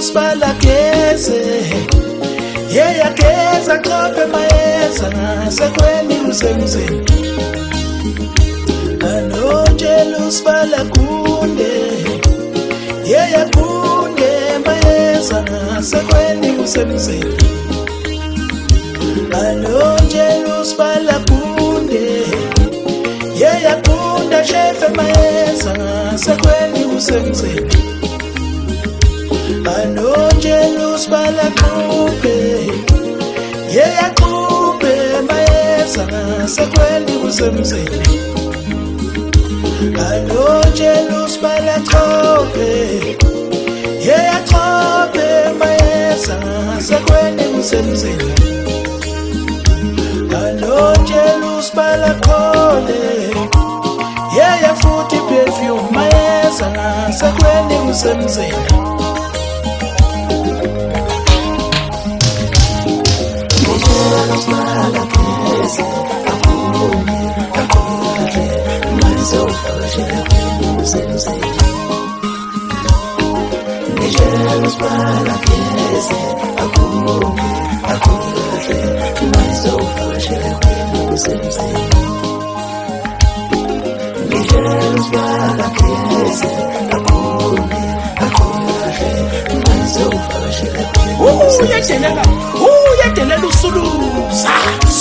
usibalageze yeyageza qophe mayeza ngasekweni usemzini anotshela usibalagunde yeyagunde mayeza ngasekweni usemzini anotshela usibalagunde yeyagunda shefe mayeza ngasekweni usemzini anotshela usibalagunde yeyaqhube mayeza ngasekweni usemzini anotshela usibalaxhobe yeyaqhobe mayeza ngasekweni usemzini anotshela usibalaxhole yeya futhi perfume mayeza ngasekweni usemzini uyadelela usulusa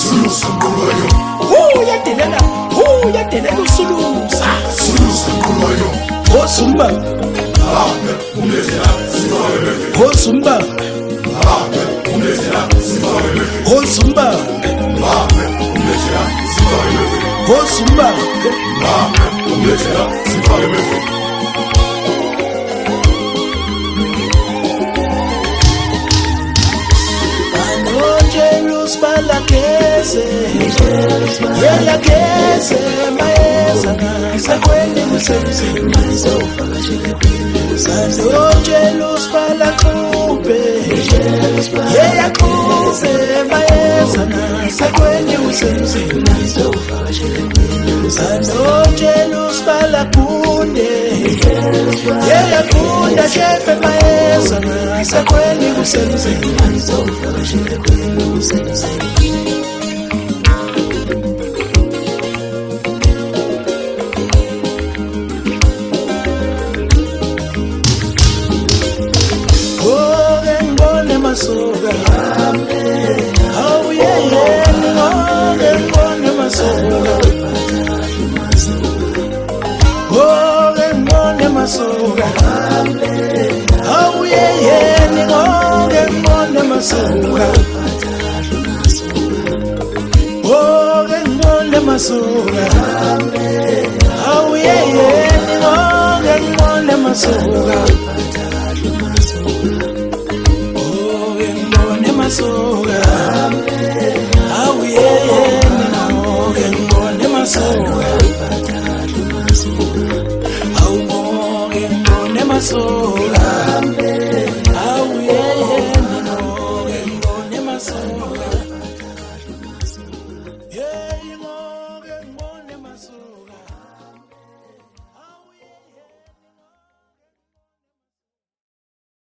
uyadelela usulusa osumba osumba osumba osumba balageze yeyageze mayeza ngasekweni usemzini anotshela usibalaxhube yeyaqhube mayeza ngasekweni usemzini anotshela usibalagunde yeyagunda shefe mayeza ngasekweni usemzini Masoga, oh yeah, ngone masoga, oh ngone masoga, oh yeah, ngone masoga, oh ngone masoga, oh yeah, ngone masoga. Masoga, awu yena ngoke ngibone masoga, awu ngoke ngibone masoga, awu yena ngoke ngibone masoga.